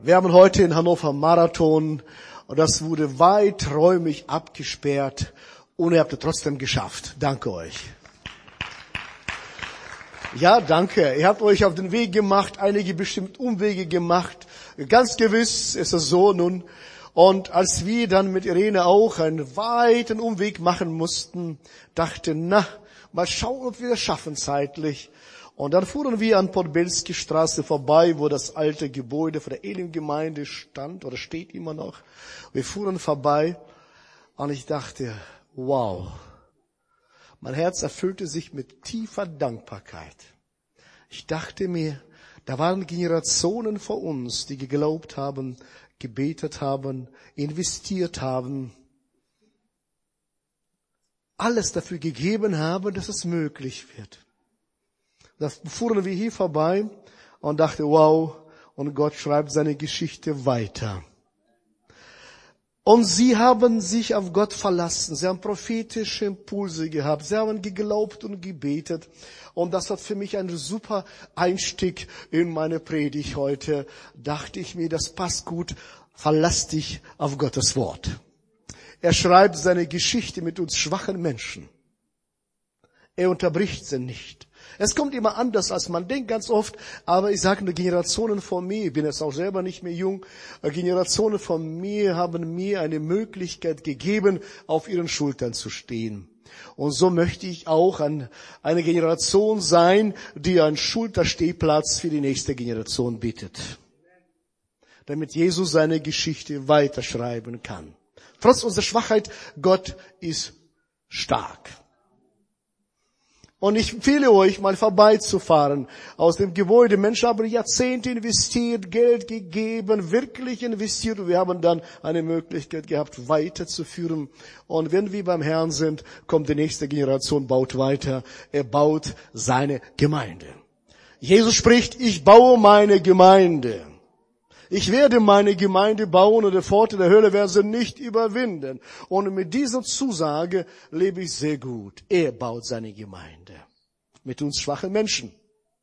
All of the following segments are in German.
Wir haben heute in Hannover Marathon und das wurde weiträumig abgesperrt und ihr habt es trotzdem geschafft. Danke euch. Ja, danke. Ihr habt euch auf den Weg gemacht, einige bestimmt Umwege gemacht. Ganz gewiss ist es so nun. Und als wir dann mit Irene auch einen weiten Umweg machen mussten, dachten, mal schauen, ob wir das schaffen zeitlich. Und dann fuhren wir an Podbelski Straße vorbei, wo das alte Gebäude von der Elim-Gemeinde stand oder steht immer noch. Wir fuhren vorbei und ich dachte, wow, mein Herz erfüllte sich mit tiefer Dankbarkeit. Ich dachte mir, da waren Generationen vor uns, die geglaubt haben, gebetet haben, investiert haben, alles dafür gegeben haben, dass es möglich wird. Da fuhren wir hier vorbei und dachte, wow, und Gott schreibt seine Geschichte weiter. Und sie haben sich auf Gott verlassen. Sie haben prophetische Impulse gehabt. Sie haben geglaubt und gebetet. Und das hat für mich einen super Einstieg in meine Predigt heute. Dachte ich mir, das passt gut. Verlass dich auf Gottes Wort. Er schreibt seine Geschichte mit uns schwachen Menschen. Er unterbricht sie nicht. Es kommt immer anders, als man denkt, ganz oft. Aber ich sage nur, Generationen vor mir, ich bin jetzt auch selber nicht mehr jung, Generationen von mir haben mir eine Möglichkeit gegeben, auf ihren Schultern zu stehen. Und so möchte ich auch eine Generation sein, die einen Schulterstehplatz für die nächste Generation bietet. Damit Jesus seine Geschichte weiterschreiben kann. Trotz unserer Schwachheit, Gott ist stark. Und ich empfehle euch, mal vorbeizufahren aus dem Gebäude. Menschen haben Jahrzehnte investiert, Geld gegeben, wirklich investiert. Und wir haben dann eine Möglichkeit gehabt, weiterzuführen. Und wenn wir beim Herrn sind, kommt die nächste Generation, baut weiter. Er baut seine Gemeinde. Jesus spricht, ich baue meine Gemeinde. Ich werde meine Gemeinde bauen und die Pforte der Hölle werden sie nicht überwinden. Und mit dieser Zusage lebe ich sehr gut. Er baut seine Gemeinde. Mit uns schwachen Menschen.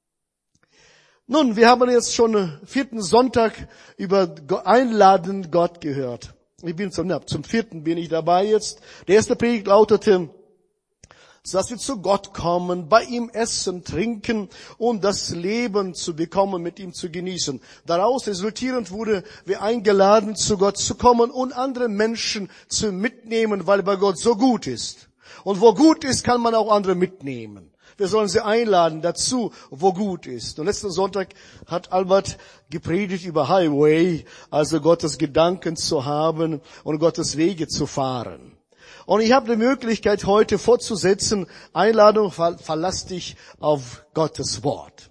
Nun, wir haben jetzt schon 4. Sonntag über Einladen Gott gehört. Ich bin zum 4. bin ich dabei jetzt. Der erste Predigt lautete, dass wir zu Gott kommen, bei ihm essen, trinken und das Leben zu bekommen, mit ihm zu genießen. Daraus resultierend wurde wir eingeladen, zu Gott zu kommen und andere Menschen zu mitnehmen, weil bei Gott so gut ist. Und wo gut ist, kann man auch andere mitnehmen. Wir sollen sie einladen dazu, wo gut ist. Und letzten Sonntag hat Albert gepredigt über Highway, also Gottes Gedanken zu haben und Gottes Wege zu fahren. Und ich habe die Möglichkeit, heute fortzusetzen, Einladung, verlass dich auf Gottes Wort.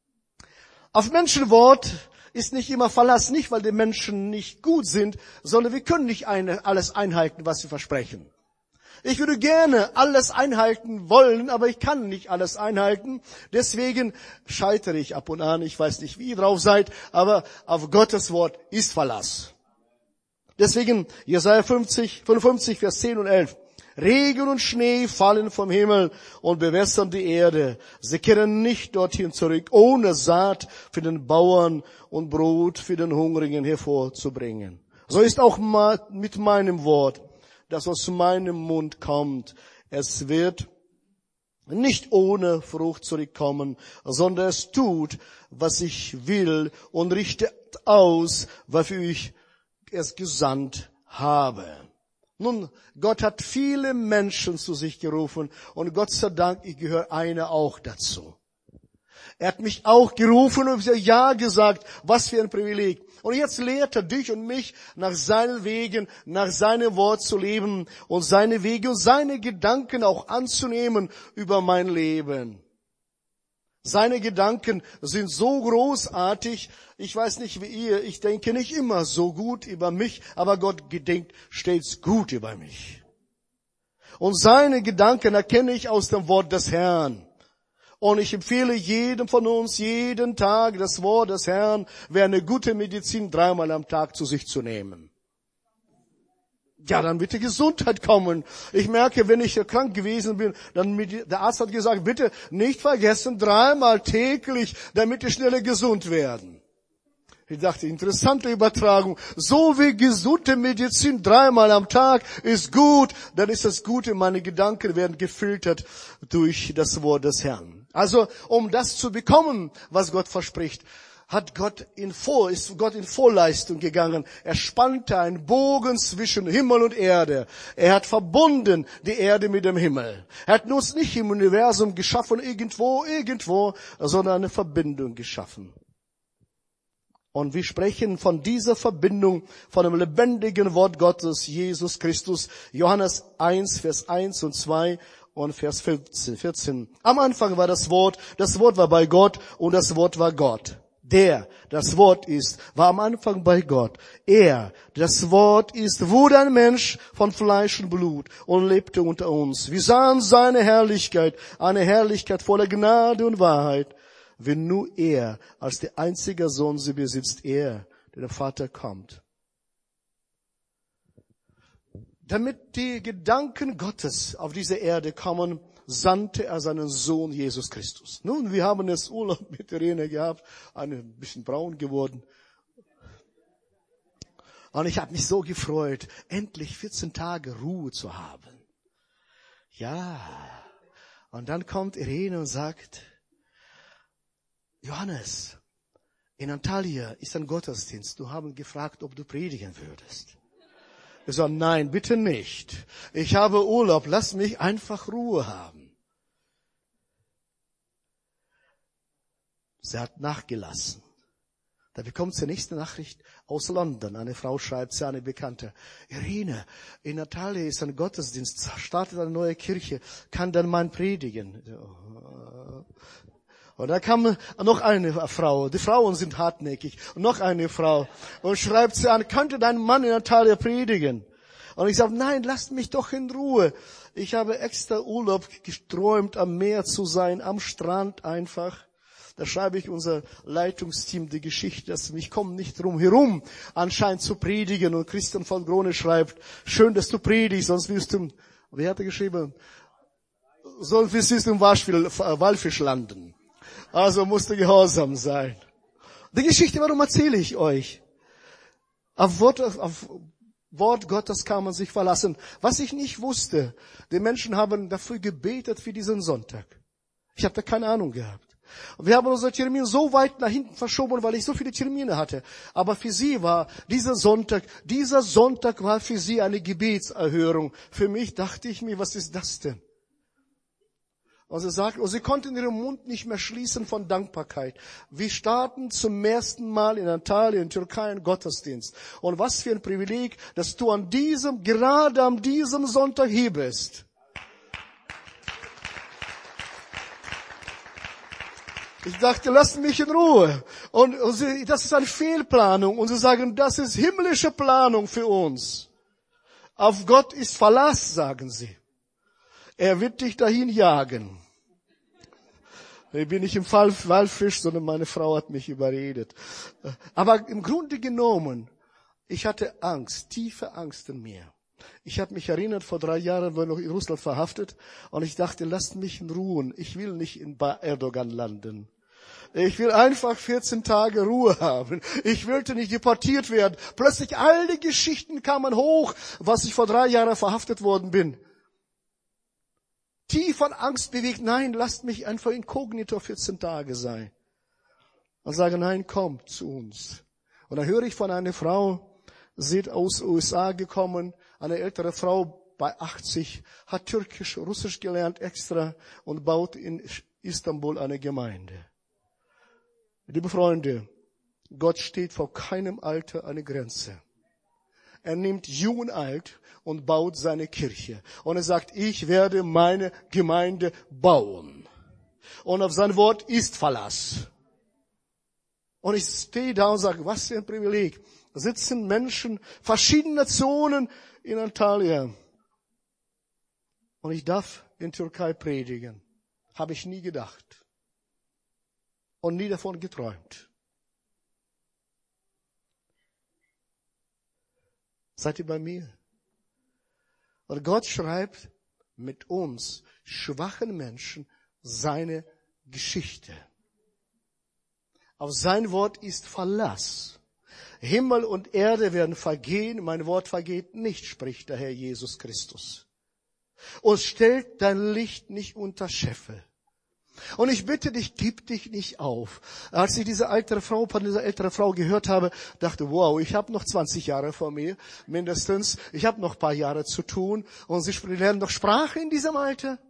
Auf Menschenwort ist nicht immer Verlass, nicht weil die Menschen nicht gut sind, sondern wir können nicht alles einhalten, was wir versprechen. Ich würde gerne alles einhalten wollen, aber ich kann nicht alles einhalten. Deswegen scheitere ich ab und an. Ich weiß nicht, wie ihr drauf seid, aber auf Gottes Wort ist Verlass. Deswegen Jesaja 55, Vers 10 und 11. Regen und Schnee fallen vom Himmel und bewässern die Erde. Sie kehren nicht dorthin zurück, ohne Saat für den Bauern und Brot für den Hungrigen hervorzubringen. So ist auch mit meinem Wort, das aus meinem Mund kommt. Es wird nicht ohne Frucht zurückkommen, sondern es tut, was ich will und richtet aus, wofür ich es gesandt habe. Nun, Gott hat viele Menschen zu sich gerufen und Gott sei Dank, ich gehöre einer auch dazu. Er hat mich auch gerufen und ja gesagt, was für ein Privileg. Und jetzt lehrt er dich und mich, nach seinen Wegen, nach seinem Wort zu leben und seine Wege und seine Gedanken auch anzunehmen über mein Leben. Seine Gedanken sind so großartig, ich weiß nicht wie ihr, ich denke nicht immer so gut über mich, aber Gott denkt stets gut über mich. Und seine Gedanken erkenne ich aus dem Wort des Herrn. Und ich empfehle jedem von uns, jeden Tag das Wort des Herrn, wäre eine gute Medizin, 3-mal am Tag zu sich zu nehmen. Ja, dann wird die Gesundheit kommen. Ich merke, wenn ich krank gewesen bin, dann der Arzt hat gesagt, bitte nicht vergessen, 3-mal täglich, damit die schneller gesund werden. Ich dachte, interessante Übertragung. So wie gesunde Medizin 3-mal am Tag ist gut, dann ist das Gute. Meine Gedanken werden gefiltert durch das Wort des Herrn. Also, um das zu bekommen, was Gott verspricht, ist Gott in Vorleistung gegangen. Er spannte einen Bogen zwischen Himmel und Erde. Er hat verbunden die Erde mit dem Himmel. Er hat uns nicht im Universum geschaffen, irgendwo, sondern eine Verbindung geschaffen. Und wir sprechen von dieser Verbindung, von dem lebendigen Wort Gottes, Jesus Christus. Johannes 1, Vers 1 und 2 und Vers 14. Am Anfang war das Wort war bei Gott und das Wort war Gott. Das Wort ist, war am Anfang bei Gott. Das Wort ist, wurde ein Mensch von Fleisch und Blut und lebte unter uns. Wir sahen seine Herrlichkeit, eine Herrlichkeit voller Gnade und Wahrheit. Wenn nur er als der einzige Sohn sie besitzt, der der Vater kommt. Damit die Gedanken Gottes auf diese Erde kommen, sandte er seinen Sohn Jesus Christus. Nun, wir haben jetzt Urlaub mit Irene gehabt, ein bisschen braun geworden. Und ich habe mich so gefreut, endlich 14 Tage Ruhe zu haben. Ja, und dann kommt Irene und sagt, Johannes, in Antalya ist ein Gottesdienst. Du hast gefragt, ob du predigen würdest. Ich sage, nein, bitte nicht. Ich habe Urlaub, lass mich einfach Ruhe haben. Sie hat nachgelassen. Da bekommt sie die nächste Nachricht aus London. Eine Frau schreibt, sie eine Bekannte. Irene, in Antalya ist ein Gottesdienst, startet eine neue Kirche, kann dann mein predigen. Und da kam noch eine Frau, die Frauen sind hartnäckig, und noch eine Frau, und schreibt sie an, könnte dein Mann in Antalya predigen? Und ich sage, nein, lasst mich doch in Ruhe. Ich habe extra Urlaub geträumt, am Meer zu sein, am Strand einfach. Da schreibe ich unser Leitungsteam die Geschichte, dass ich komme nicht drum herum, anscheinend zu predigen. Und Christian von Grone schreibt, schön, dass du predigst, sonst wirst du, wie hat er geschrieben? Sonst wirst du im Walfisch landen. Also musst du gehorsam sein. Die Geschichte, warum erzähle ich euch? Auf Wort Gottes kann man sich verlassen. Was ich nicht wusste, die Menschen haben dafür gebetet für diesen Sonntag. Ich habe da keine Ahnung gehabt. Wir haben unseren Termin so weit nach hinten verschoben, weil ich so viele Termine hatte. Aber für sie war dieser Sonntag war für sie eine Gebetserhörung. Für mich dachte ich mir, was ist das denn? Und sie konnten ihren Mund nicht mehr schließen von Dankbarkeit. Wir starten zum ersten Mal in Antalya, in Türkei, einen Gottesdienst. Und was für ein Privileg, dass du gerade an diesem Sonntag hier bist. Ich dachte, lasst mich in Ruhe. Und das ist eine Fehlplanung. Und sie sagen, das ist himmlische Planung für uns. Auf Gott ist Verlass, sagen sie. Er wird dich dahin jagen. Ich bin nicht im Walfisch, sondern meine Frau hat mich überredet. Aber im Grunde genommen, ich hatte Angst, tiefe Angst in mir. Ich habe mich erinnert, vor 3 Jahren war ich noch in Russland verhaftet und ich dachte, lasst mich in Ruhe. Ich will nicht bei Erdogan landen. Ich will einfach 14 Tage Ruhe haben. Ich wollte nicht deportiert werden. Plötzlich all die Geschichten kamen hoch, was ich vor 3 Jahren verhaftet worden bin. Tief von Angst bewegt, nein, lasst mich einfach inkognito 14 Tage sein. Und sage, nein, komm zu uns. Und dann höre ich von einer Frau, sie ist aus USA gekommen, eine ältere Frau bei 80, hat Türkisch, Russisch gelernt extra und baut in Istanbul eine Gemeinde. Liebe Freunde, Gott steht vor keinem Alter eine Grenze. Er nimmt jung und alt und baut seine Kirche. Und er sagt, ich werde meine Gemeinde bauen. Und auf sein Wort ist Verlass. Und ich stehe da und sage, was für ein Privileg. Da sitzen Menschen, verschiedene Nationen in Antalya. Und ich darf in Türkei predigen. Habe ich nie gedacht. Und nie davon geträumt. Seid ihr bei mir? Und Gott schreibt mit uns, schwachen Menschen, seine Geschichte. Auf sein Wort ist Verlass. Himmel und Erde werden vergehen, mein Wort vergeht nicht, spricht der Herr Jesus Christus. Und stellt dein Licht nicht unter Scheffel. Und ich bitte dich, gib dich nicht auf. Als ich diese ältere Frau gehört habe, dachte, wow, ich habe noch 20 Jahre vor mir, mindestens. Ich habe noch ein paar Jahre zu tun. Und sie lernen doch Sprache in diesem Alter.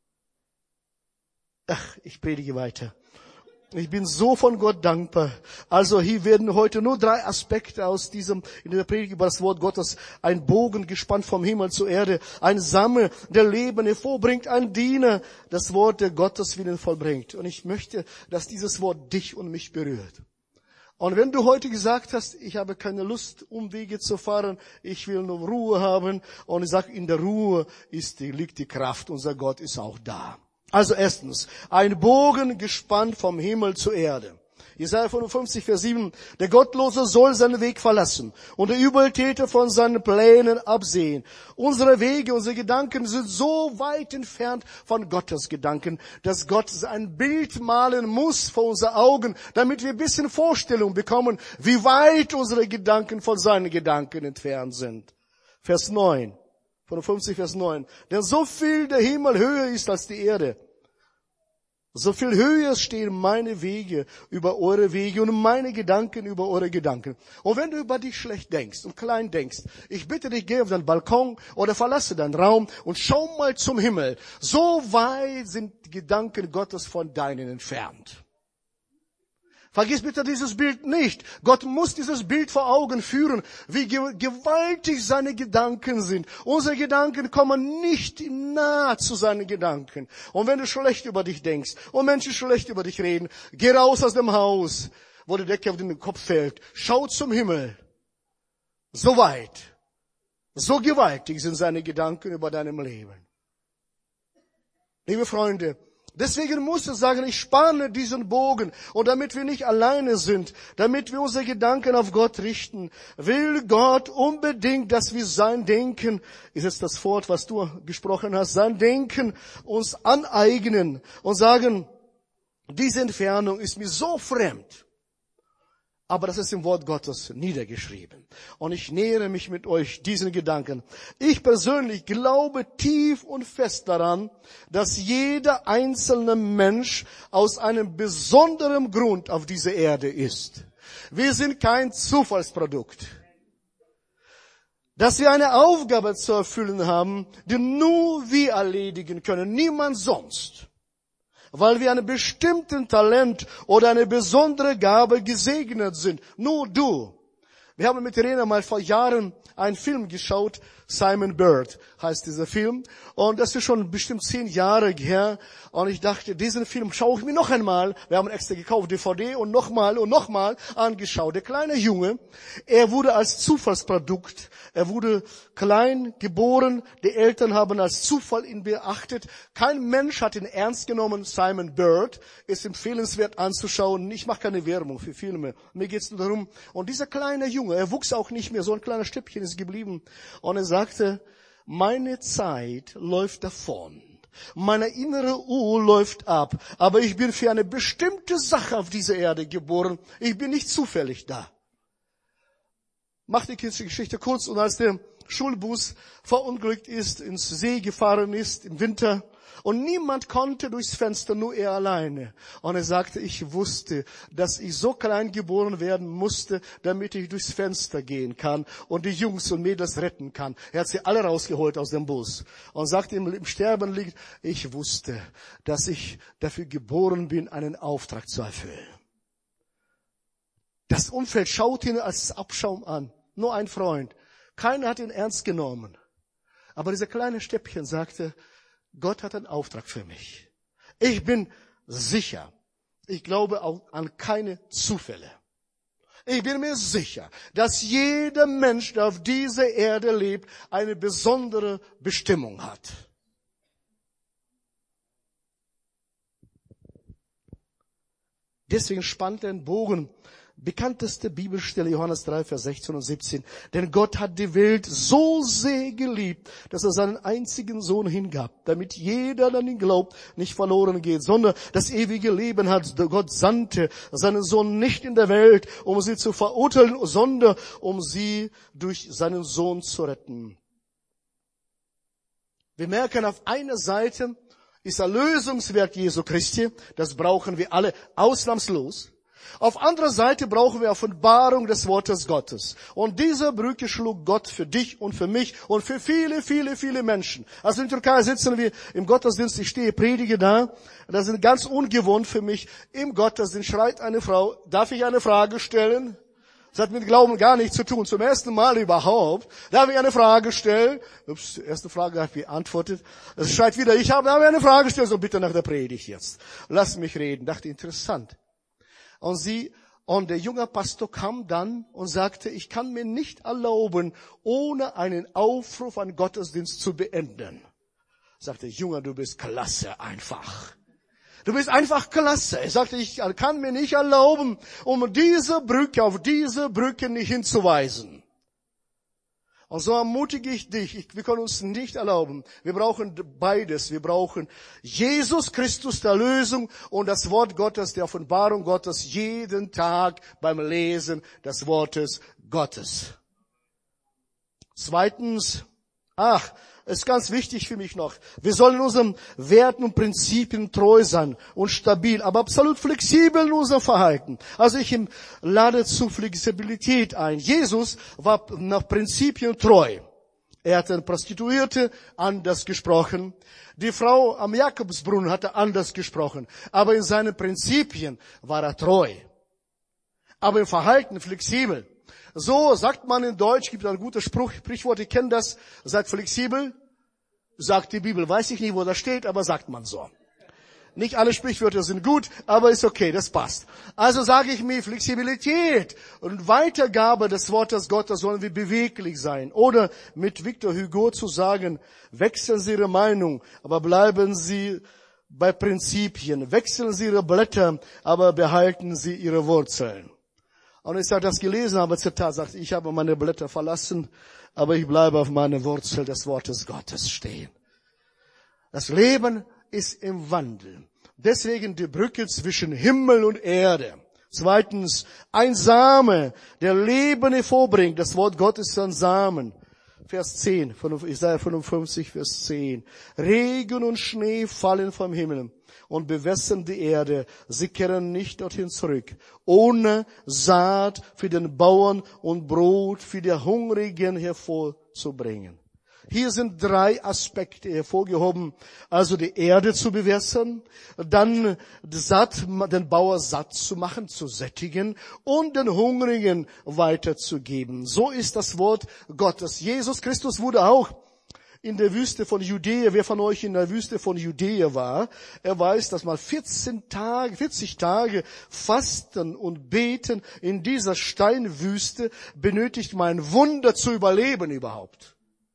Ach, ich predige weiter. Ich bin so von Gott dankbar. Also hier werden heute nur 3 Aspekte in der Predigt über das Wort Gottes. Ein Bogen gespannt vom Himmel zur Erde. Ein Sammel, der Leben hervorbringt. Ein Diener, das Wort der Gottes Willen vollbringt. Und ich möchte, dass dieses Wort dich und mich berührt. Und wenn du heute gesagt hast, ich habe keine Lust, Umwege zu fahren, ich will nur Ruhe haben. Und ich sage, in der Ruhe liegt die Kraft. Unser Gott ist auch da. Also erstens, ein Bogen gespannt vom Himmel zur Erde. Jesaja 55, Vers 7. Der Gottlose soll seinen Weg verlassen und der Übeltäter von seinen Plänen absehen. Unsere Wege, unsere Gedanken sind so weit entfernt von Gottes Gedanken, dass Gott ein Bild malen muss vor unsere Augen, damit wir ein bisschen Vorstellung bekommen, wie weit unsere Gedanken von seinen Gedanken entfernt sind. Vers 9. 55, Vers 9. Denn so viel der Himmel höher ist als die Erde, so viel höher stehen meine Wege über eure Wege und meine Gedanken über eure Gedanken. Und wenn du über dich schlecht denkst und klein denkst, ich bitte dich, geh auf deinen Balkon oder verlasse deinen Raum und schau mal zum Himmel. So weit sind die Gedanken Gottes von deinen entfernt. Vergiss bitte dieses Bild nicht. Gott muss dieses Bild vor Augen führen, wie gewaltig seine Gedanken sind. Unsere Gedanken kommen nicht nahe zu seinen Gedanken. Und wenn du schlecht über dich denkst und Menschen schlecht über dich reden, geh raus aus dem Haus, wo die Decke auf den Kopf fällt. Schau zum Himmel. So weit, so gewaltig sind seine Gedanken über deinem Leben. Liebe Freunde, deswegen muss ich sagen, ich spanne diesen Bogen. Und damit wir nicht alleine sind, damit wir unsere Gedanken auf Gott richten, will Gott unbedingt, dass wir sein Denken, ist jetzt das Wort, was du gesprochen hast, sein Denken uns aneignen und sagen, diese Entfernung ist mir so fremd. Aber das ist im Wort Gottes niedergeschrieben. Und ich nähere mich mit euch diesen Gedanken. Ich persönlich glaube tief und fest daran, dass jeder einzelne Mensch aus einem besonderen Grund auf dieser Erde ist. Wir sind kein Zufallsprodukt. Dass wir eine Aufgabe zu erfüllen haben, die nur wir erledigen können, niemand sonst. Weil wir einem bestimmten Talent oder eine besondere Gabe gesegnet sind. Nur du. Wir haben mit Irene mal vor Jahren einen Film geschaut, Simon Bird heißt dieser Film. Und das ist schon bestimmt 10 Jahre her. Und ich dachte, diesen Film schaue ich mir noch einmal. Wir haben extra gekauft, DVD und nochmal angeschaut. Der kleine Junge, er wurde als Zufallsprodukt, er wurde klein geboren. Die Eltern haben als Zufall ihn beachtet. Kein Mensch hat ihn ernst genommen. Simon Bird ist empfehlenswert anzuschauen. Ich mache keine Werbung für Filme. Mir geht's nur darum. Und dieser kleine Junge, er wuchs auch nicht mehr. So ein kleiner Stippchen ist geblieben. Und er sagte, meine Zeit läuft davon. Meine innere Uhr läuft ab. Aber ich bin für eine bestimmte Sache auf dieser Erde geboren. Ich bin nicht zufällig da. Mach die Geschichte kurz. Und als der Schulbus verunglückt ist, ins See gefahren ist im Winter, und niemand konnte durchs Fenster, nur er alleine. Und er sagte, ich wusste, dass ich so klein geboren werden musste, damit ich durchs Fenster gehen kann und die Jungs und Mädels retten kann. Er hat sie alle rausgeholt aus dem Bus und sagte, im Sterben liegt, ich wusste, dass ich dafür geboren bin, einen Auftrag zu erfüllen. Das Umfeld schaut ihn als Abschaum an. Nur ein Freund. Keiner hat ihn ernst genommen. Aber dieser kleine Stäppchen sagte, Gott hat einen Auftrag für mich. Ich bin sicher. Ich glaube auch an keine Zufälle. Ich bin mir sicher, dass jeder Mensch, der auf dieser Erde lebt, eine besondere Bestimmung hat. Deswegen spannt er einen Bogen Bekannteste Bibelstelle, Johannes 3, Vers 16 und 17. Denn Gott hat die Welt so sehr geliebt, dass er seinen einzigen Sohn hingab, damit jeder, der an ihn glaubt, nicht verloren geht, sondern das ewige Leben hat. Gott sandte seinen Sohn nicht in der Welt, um sie zu verurteilen, sondern um sie durch seinen Sohn zu retten. Wir merken, auf einer Seite ist Erlösungswerk Jesu Christi, das brauchen wir alle ausnahmslos. Auf anderer Seite brauchen wir Offenbarung des Wortes Gottes. Und diese Brücke schlug Gott für dich und für mich und für viele, viele, viele Menschen. Also in der Türkei sitzen wir im Gottesdienst, ich stehe, predige da. Das ist ganz ungewohnt für mich. Im Gottesdienst schreit eine Frau, darf ich eine Frage stellen? Das hat mit Glauben gar nichts zu tun. Zum ersten Mal überhaupt. Darf ich eine Frage stellen? Ups, erste Frage habe ich beantwortet. Es schreit wieder, darf ich eine Frage stellen? So bitte nach der Predigt jetzt. Lass mich reden. Dachte, interessant. Und der junge Pastor kam dann und sagte, ich kann mir nicht erlauben, ohne einen Aufruf an Gottesdienst zu beenden. Sagte, Junge, du bist klasse einfach. Du bist einfach klasse. Er sagte, ich kann mir nicht erlauben, auf diese Brücke nicht hinzuweisen. Und so ermutige ich dich, wir können uns nicht erlauben. Wir brauchen beides. Wir brauchen Jesus Christus der Lösung und das Wort Gottes, der Offenbarung Gottes, jeden Tag beim Lesen des Wortes Gottes. Zweitens, ist ganz wichtig für mich noch. Wir sollen unseren Werten und Prinzipien treu sein und stabil, aber absolut flexibel in unserem Verhalten. Also ich lade zu Flexibilität ein. Jesus war nach Prinzipien treu. Er hat eine Prostituierte anders gesprochen. Die Frau am Jakobsbrunnen hatte anders gesprochen. Aber in seinen Prinzipien war er treu. Aber im Verhalten flexibel. So sagt man in Deutsch, gibt ein gutes Sprichwort, ich kenne das, seid flexibel, sagt die Bibel. Weiß ich nicht, wo das steht, aber sagt man so. Nicht alle Sprichwörter sind gut, aber ist okay, das passt. Also sage ich mir, Flexibilität und Weitergabe des Wortes Gottes sollen wir beweglich sein. Oder mit Victor Hugo zu sagen, wechseln Sie Ihre Meinung, aber bleiben Sie bei Prinzipien. Wechseln Sie Ihre Blätter, aber behalten Sie Ihre Wurzeln. Und als ich das gelesen habe, Zitat, sagt, ich habe meine Blätter verlassen, aber ich bleibe auf meine Wurzel des Wortes Gottes stehen. Das Leben ist im Wandel. Deswegen die Brücke zwischen Himmel und Erde. Zweitens, ein Same, der Leben hervorbringt. Das Wort Gottes ist ein Samen. Vers 10, von Jesaja 55, Vers 10. Regen und Schnee fallen vom Himmel und bewässern die Erde. Sie kehren nicht dorthin zurück. Ohne Saat für den Bauern und Brot für die Hungrigen hervorzubringen. Hier sind 3 Aspekte hervorgehoben. Also die Erde zu bewässern, dann den Bauer satt zu machen, zu sättigen und den Hungrigen weiterzugeben. So ist das Wort Gottes. Jesus Christus wurde auch in der Wüste von Judäa. Wer von euch in der Wüste von Judäa war, er weiß, dass man 40 Tage fasten und beten in dieser Steinwüste benötigt man ein Wunder zu überleben überhaupt.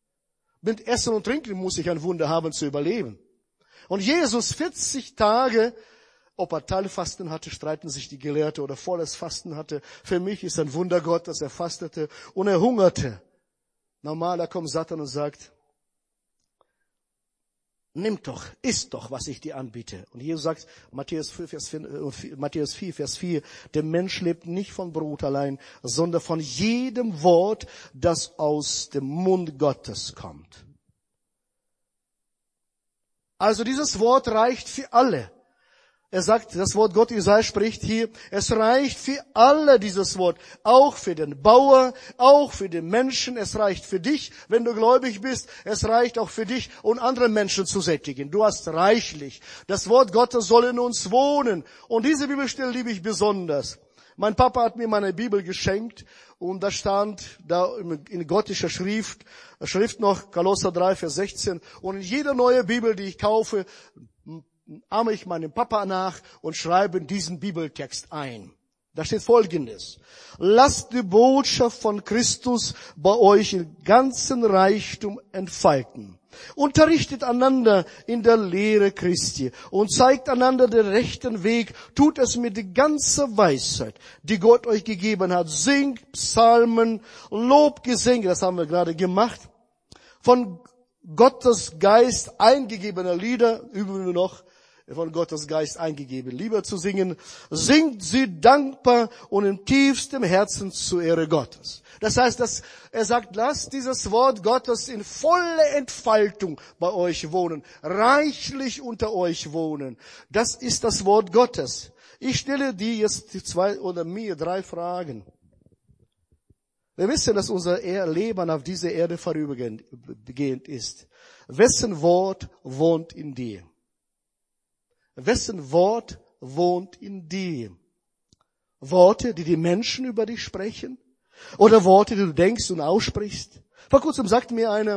Mit Essen und Trinken muss ich ein Wunder haben zu überleben. Und Jesus 40 Tage, ob er Teilfasten hatte, streiten sich die Gelehrten, oder volles Fasten hatte. Für mich ist ein Wunder Gott, dass er fastete und er hungerte. Normal, da kommt Satan und sagt, nimm doch, iss doch, was ich dir anbiete. Und Jesus sagt, Matthäus 4, Vers 4, der Mensch lebt nicht von Brot allein, sondern von jedem Wort, das aus dem Mund Gottes kommt. Also dieses Wort reicht für alle. Er sagt, das Wort Gott, Jesaja spricht hier, es reicht für alle dieses Wort. Auch für den Bauer, auch für den Menschen. Es reicht für dich, wenn du gläubig bist. Es reicht auch für dich und andere Menschen zu sättigen. Du hast reichlich. Das Wort Gottes soll in uns wohnen. Und diese Bibelstelle liebe ich besonders. Mein Papa hat mir meine Bibel geschenkt und da stand da in gotischer Schrift noch Kolosser 3, Vers 16. Und in jeder neue Bibel, die ich kaufe, ahme ich meinem Papa nach und schreibe diesen Bibeltext ein. Da steht Folgendes: Lasst die Botschaft von Christus bei euch in ganzen Reichtum entfalten. Unterrichtet einander in der Lehre Christi und zeigt einander den rechten Weg. Tut es mit der ganzen Weisheit, die Gott euch gegeben hat. Singt Psalmen, Lobgesänge, das haben wir gerade gemacht. Von Gottes Geist eingegebene Lieder, üben wir noch, von Gottes Geist eingegeben, Lieder zu singen. Singt sie dankbar und im tiefsten Herzen zur Ehre Gottes. Das heißt, er sagt, lasst dieses Wort Gottes in voller Entfaltung bei euch wohnen, reichlich unter euch wohnen. Das ist das Wort Gottes. Ich stelle dir jetzt mir drei Fragen. Wir wissen, dass unser Leben auf dieser Erde vorübergehend ist. Wessen Wort wohnt in dir? Wessen Wort wohnt in dir? Worte, die die Menschen über dich sprechen? Oder Worte, die du denkst und aussprichst? Vor kurzem sagte mir einer,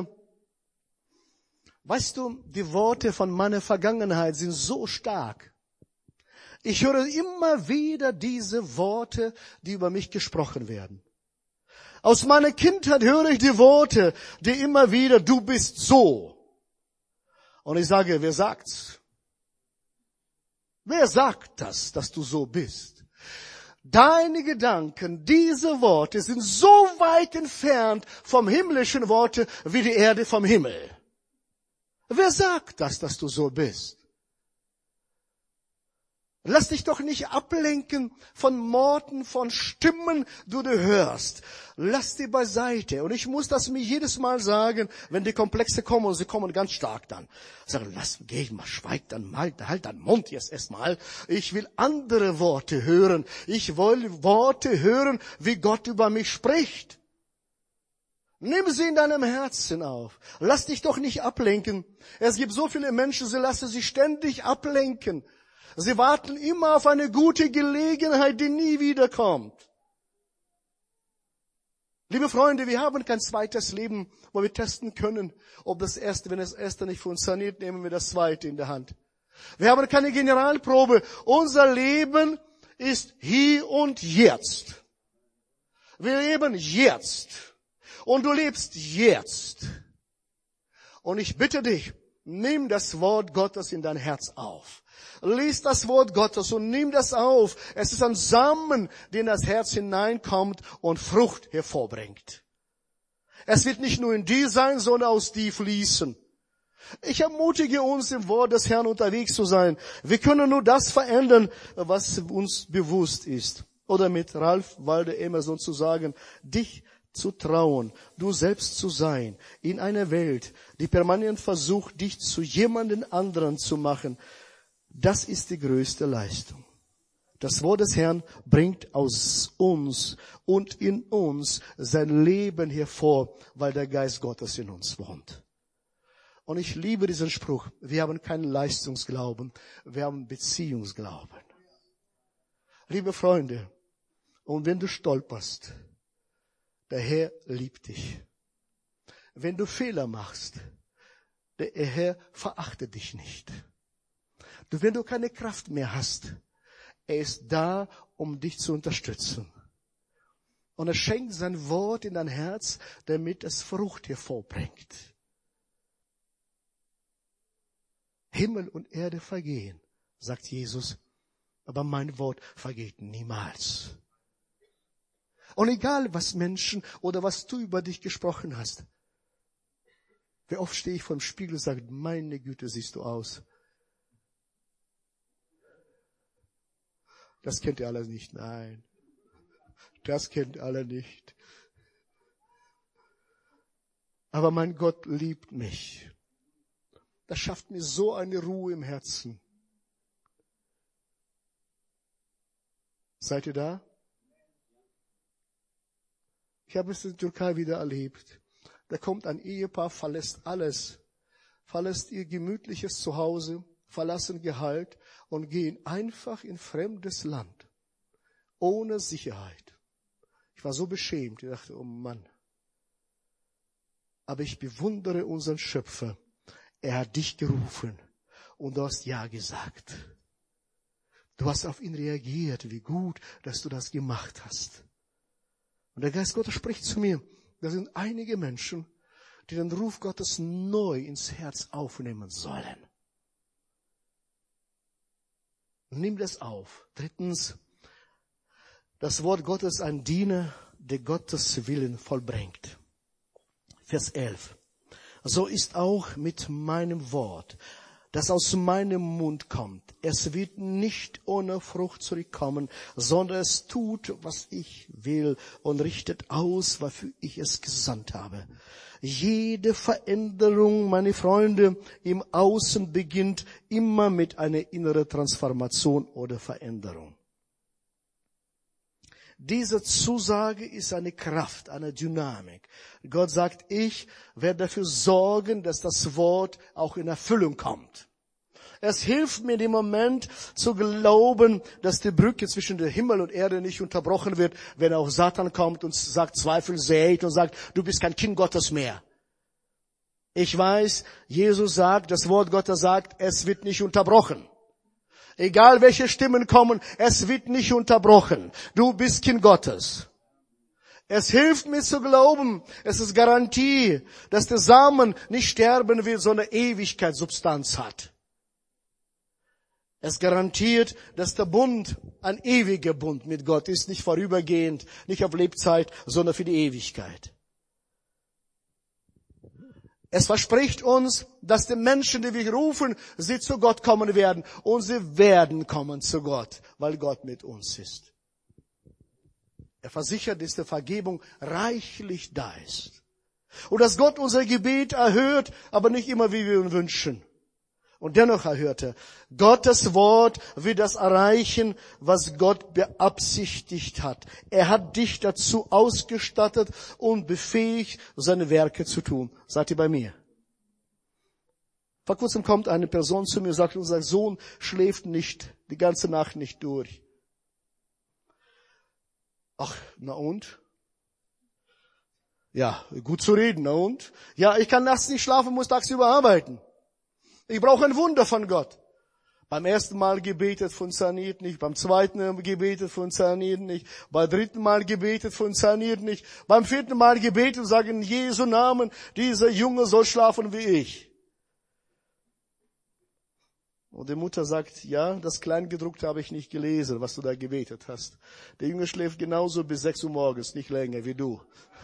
weißt du, die Worte von meiner Vergangenheit sind so stark. Ich höre immer wieder diese Worte, die über mich gesprochen werden. Aus meiner Kindheit höre ich die Worte, die immer wieder, du bist so. Und ich sage, wer sagt's? Wer sagt das, dass du so bist? Deine Gedanken, diese Worte sind so weit entfernt vom himmlischen Worte wie die Erde vom Himmel. Wer sagt das, dass du so bist? Lass dich doch nicht ablenken von Worten, von Stimmen, die du hörst. Lass die beiseite. Und ich muss das mir jedes Mal sagen, wenn die Komplexe kommen, und sie kommen ganz stark dann. Sagen, geh mal, schweig dann mal, halt deinen Mund jetzt erstmal. Ich will andere Worte hören. Ich will Worte hören, wie Gott über mich spricht. Nimm sie in deinem Herzen auf. Lass dich doch nicht ablenken. Es gibt so viele Menschen, sie lassen sich ständig ablenken. Sie warten immer auf eine gute Gelegenheit, die nie wiederkommt. Liebe Freunde, wir haben kein zweites Leben, wo wir testen können, ob das erste, wenn das erste nicht funktioniert, nehmen wir das zweite in der Hand. Wir haben keine Generalprobe. Unser Leben ist hier und jetzt. Wir leben jetzt. Und du lebst jetzt. Und ich bitte dich, nimm das Wort Gottes in dein Herz auf. Lies das Wort Gottes und nimm das auf. Es ist ein Samen, der in das Herz hineinkommt und Frucht hervorbringt. Es wird nicht nur in dir sein, sondern aus dir fließen. Ich ermutige uns, im Wort des Herrn unterwegs zu sein. Wir können nur das verändern, was uns bewusst ist. Oder mit Ralph Waldo Emerson zu sagen, dich zu trauen, du selbst zu sein, in einer Welt, die permanent versucht, dich zu jemandem anderen zu machen. Das ist die größte Leistung. Das Wort des Herrn bringt aus uns und in uns sein Leben hervor, weil der Geist Gottes in uns wohnt. Und ich liebe diesen Spruch. Wir haben keinen Leistungsglauben, wir haben Beziehungsglauben. Liebe Freunde, und wenn du stolperst, der Herr liebt dich. Wenn du Fehler machst, der Herr verachtet dich nicht. Wenn du keine Kraft mehr hast, er ist da, um dich zu unterstützen. Und er schenkt sein Wort in dein Herz, damit es Frucht hervorbringt. Himmel und Erde vergehen, sagt Jesus, aber mein Wort vergeht niemals. Und egal, was Menschen oder was du über dich gesprochen hast, wie oft stehe ich vor dem Spiegel und sage, meine Güte, siehst du aus. Das kennt ihr alle nicht. Nein, das kennt ihr alle nicht. Aber mein Gott liebt mich. Das schafft mir so eine Ruhe im Herzen. Seid ihr da? Ich habe es in der Türkei wieder erlebt. Da kommt ein Ehepaar, verlässt alles, verlässt ihr gemütliches Zuhause, verlassen Gehalt und gehen einfach in fremdes Land, ohne Sicherheit. Ich war so beschämt, ich dachte, oh Mann. Aber ich bewundere unseren Schöpfer. Er hat dich gerufen und du hast Ja gesagt. Du hast auf ihn reagiert, wie gut, dass du das gemacht hast. Und der Geist Gottes spricht zu mir. Da sind einige Menschen, die den Ruf Gottes neu ins Herz aufnehmen sollen. Nimm das auf. Drittens, das Wort Gottes ist ein Diener, der Gottes Willen vollbringt. Vers 11. So ist auch mit meinem Wort, das aus meinem Mund kommt. Es wird nicht ohne Frucht zurückkommen, sondern es tut, was ich will und richtet aus, wofür ich es gesandt habe. Jede Veränderung, meine Freunde, im Außen beginnt immer mit einer inneren Transformation oder Veränderung. Diese Zusage ist eine Kraft, eine Dynamik. Gott sagt, ich werde dafür sorgen, dass das Wort auch in Erfüllung kommt. Es hilft mir in dem Moment zu glauben, dass die Brücke zwischen der Himmel und Erde nicht unterbrochen wird, wenn auch Satan kommt und sagt, Zweifel sät und sagt, du bist kein Kind Gottes mehr. Ich weiß, Jesus sagt, das Wort Gottes sagt, es wird nicht unterbrochen. Egal welche Stimmen kommen, es wird nicht unterbrochen. Du bist Kind Gottes. Es hilft mir zu glauben, es ist Garantie, dass der Samen nicht sterben wird, sondern Ewigkeitssubstanz hat. Es garantiert, dass der Bund ein ewiger Bund mit Gott ist, nicht vorübergehend, nicht auf Lebzeit, sondern für die Ewigkeit. Es verspricht uns, dass die Menschen, die wir rufen, sie zu Gott kommen werden. Und sie werden kommen zu Gott, weil Gott mit uns ist. Er versichert, dass die Vergebung reichlich da ist. Und dass Gott unser Gebet erhört, aber nicht immer, wie wir uns wünschen. Und dennoch erhört er. Gottes Wort wird das erreichen, was Gott beabsichtigt hat. Er hat dich dazu ausgestattet und befähigt, seine Werke zu tun. Seid ihr bei mir? Vor kurzem kommt eine Person zu mir und sagt, unser Sohn schläft nicht, die ganze Nacht nicht durch. Ach, na und? Ja, gut zu reden, na und? Ja, ich kann nachts nicht schlafen, muss tagsüber arbeiten. Ich brauche ein Wunder von Gott. Beim ersten Mal gebetet, funktioniert nicht. Beim zweiten gebetet, funktioniert nicht. Beim dritten Mal gebetet, funktioniert nicht. Beim vierten Mal gebetet und sagen, in Jesu Namen, dieser Junge soll schlafen wie ich. Und die Mutter sagt, ja, das Kleingedruckte habe ich nicht gelesen, was du da gebetet hast. Der Junge schläft genauso bis 6 Uhr morgens, nicht länger wie du.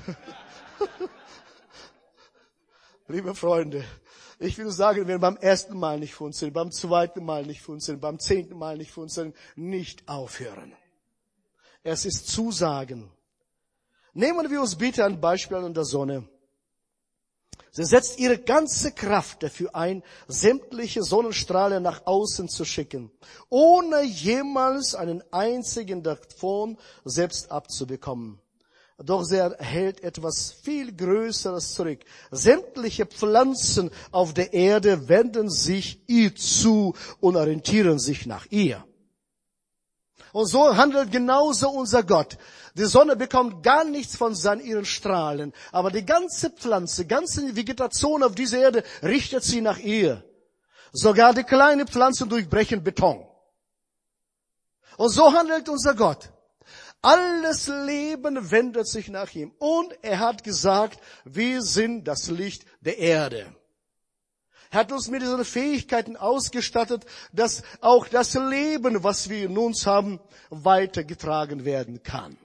Liebe Freunde, ich will sagen, wenn beim ersten Mal nicht funktioniert, beim zweiten Mal nicht funktioniert, beim 10. Mal nicht funktioniert, nicht aufhören. Es ist Zusagen. Nehmen wir uns bitte ein Beispiel an der Sonne. Sie setzt ihre ganze Kraft dafür ein, sämtliche Sonnenstrahlen nach außen zu schicken, ohne jemals einen einzigen davon selbst abzubekommen. Doch sie erhält etwas viel Größeres zurück. Sämtliche Pflanzen auf der Erde wenden sich ihr zu und orientieren sich nach ihr. Und so handelt genauso unser Gott. Die Sonne bekommt gar nichts von ihren Strahlen, aber die ganze Pflanze, ganze Vegetation auf dieser Erde richtet sie nach ihr. Sogar die kleinen Pflanzen durchbrechen Beton. Und so handelt unser Gott. Alles Leben wendet sich nach ihm. Und er hat gesagt, wir sind das Licht der Erde. Er hat uns mit diesen Fähigkeiten ausgestattet, dass auch das Leben, was wir in uns haben, weitergetragen werden kann.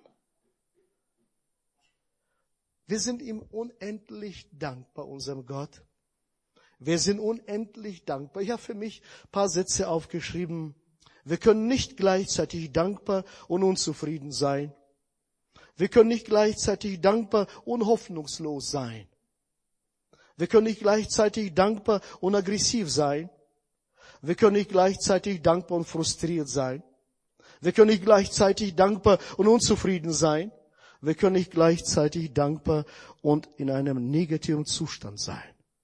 Wir sind ihm unendlich dankbar, unserem Gott. Wir sind unendlich dankbar. Ich habe für mich ein paar Sätze aufgeschrieben. Wir können nicht gleichzeitig dankbar und unzufrieden sein. Wir können nicht gleichzeitig dankbar und hoffnungslos sein. Wir können nicht gleichzeitig dankbar und aggressiv sein. Wir können nicht gleichzeitig dankbar und frustriert sein. Wir können nicht gleichzeitig dankbar und unzufrieden sein. Wir können nicht gleichzeitig dankbar und in einem negativen Zustand sein.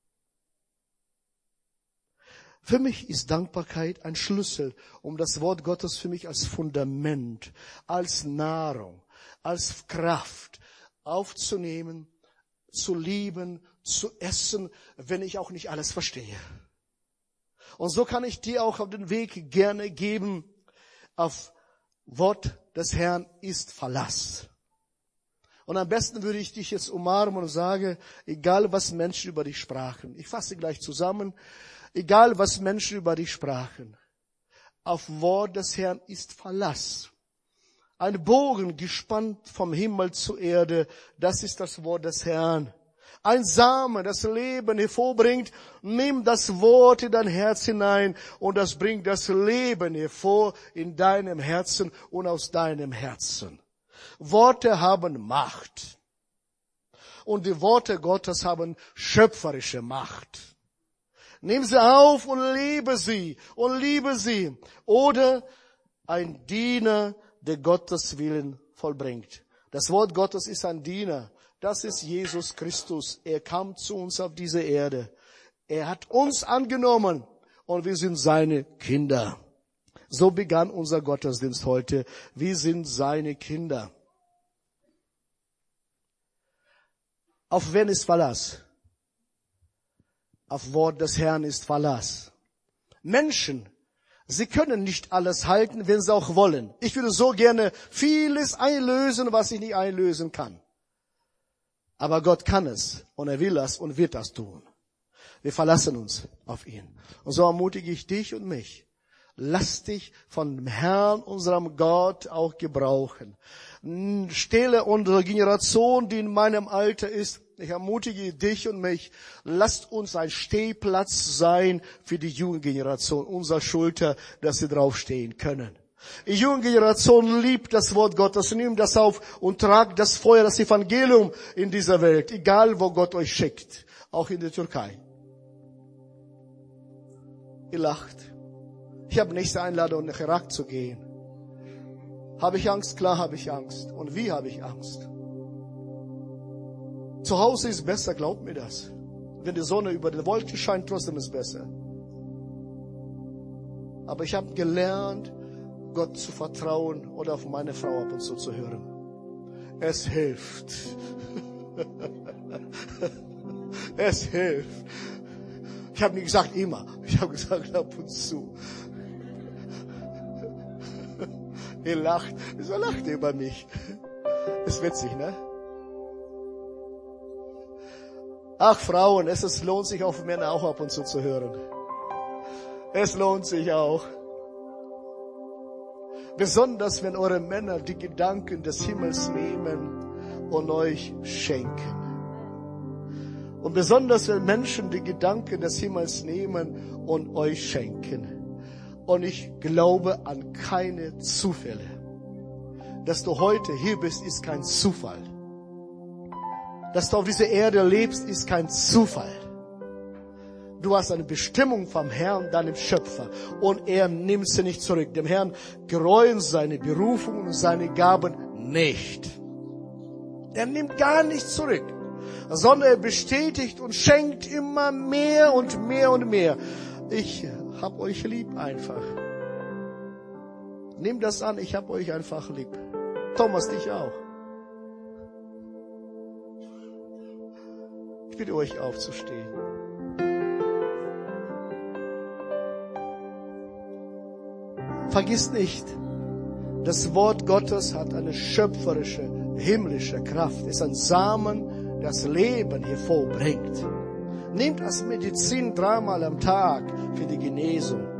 Für mich ist Dankbarkeit ein Schlüssel, um das Wort Gottes für mich als Fundament, als Nahrung, als Kraft aufzunehmen, zu lieben, zu essen, wenn ich auch nicht alles verstehe. Und so kann ich dir auch auf den Weg gerne geben, auf Wort des Herrn ist Verlass. Und am besten würde ich dich jetzt umarmen und sage, egal was Menschen über dich sprachen, ich fasse gleich zusammen, egal was Menschen über dich sprachen, auf Wort des Herrn ist Verlass. Ein Bogen gespannt vom Himmel zur Erde, das ist das Wort des Herrn. Ein Samen, das Leben hervorbringt, nimm das Wort in dein Herz hinein und das bringt das Leben hervor in deinem Herzen und aus deinem Herzen. Worte haben Macht. Und die Worte Gottes haben schöpferische Macht. Nimm sie auf und liebe sie und liebe sie. Oder ein Diener, der Gottes Willen vollbringt. Das Wort Gottes ist ein Diener. Das ist Jesus Christus. Er kam zu uns auf diese Erde. Er hat uns angenommen und wir sind seine Kinder. So begann unser Gottesdienst heute. Wir sind seine Kinder. Auf wen ist Verlass? Auf Wort des Herrn ist Verlass. Menschen, sie können nicht alles halten, wenn sie auch wollen. Ich würde so gerne vieles einlösen, was ich nicht einlösen kann. Aber Gott kann es und er will das und wird das tun. Wir verlassen uns auf ihn. Und so ermutige ich dich und mich. Lass dich von dem Herrn, unserem Gott, auch gebrauchen. Stelle unsere Generation, die in meinem Alter ist, ich ermutige dich und mich, lasst uns ein Stehplatz sein für die junge Generation, unser Schulter, dass sie draufstehen können. Die junge Generation liebt das Wort Gottes, nimmt das auf und tragt das Feuer, das Evangelium in dieser Welt, egal wo Gott euch schickt, auch in der Türkei. Ihr lacht. Ich habe nächste Einladung, nach Irak zu gehen. Habe ich Angst? Klar habe ich Angst. Und wie habe ich Angst? Zu Hause ist besser, glaubt mir das. Wenn die Sonne über den Wolken scheint, trotzdem ist es besser. Aber ich habe gelernt, Gott zu vertrauen oder auf meine Frau ab und zu hören. Es hilft. Es hilft. Ich habe nicht gesagt immer. Ich habe gesagt ab und zu. Ihr lacht. Wieso lacht ihr über mich? Ist witzig, ne? Ach, Frauen, es lohnt sich auf Männer auch ab und zu hören. Es lohnt sich auch. Besonders wenn eure Männer die Gedanken des Himmels nehmen und euch schenken. Und besonders wenn Menschen die Gedanken des Himmels nehmen und euch schenken. Und ich glaube an keine Zufälle. Dass du heute hier bist, ist kein Zufall. Dass du auf dieser Erde lebst, ist kein Zufall. Du hast eine Bestimmung vom Herrn, deinem Schöpfer. Und er nimmt sie nicht zurück. Dem Herrn gereuen seine Berufung und seine Gaben nicht. Er nimmt gar nichts zurück. Sondern er bestätigt und schenkt immer mehr und mehr und mehr. Ich hab euch lieb einfach. Nehmt das an, ich hab euch einfach lieb. Thomas, dich auch. Ich bitte euch aufzustehen. Vergiss nicht, das Wort Gottes hat eine schöpferische, himmlische Kraft. Es ist ein Samen, das Leben hervorbringt. Nehmt als Medizin 3-mal am Tag für die Genesung.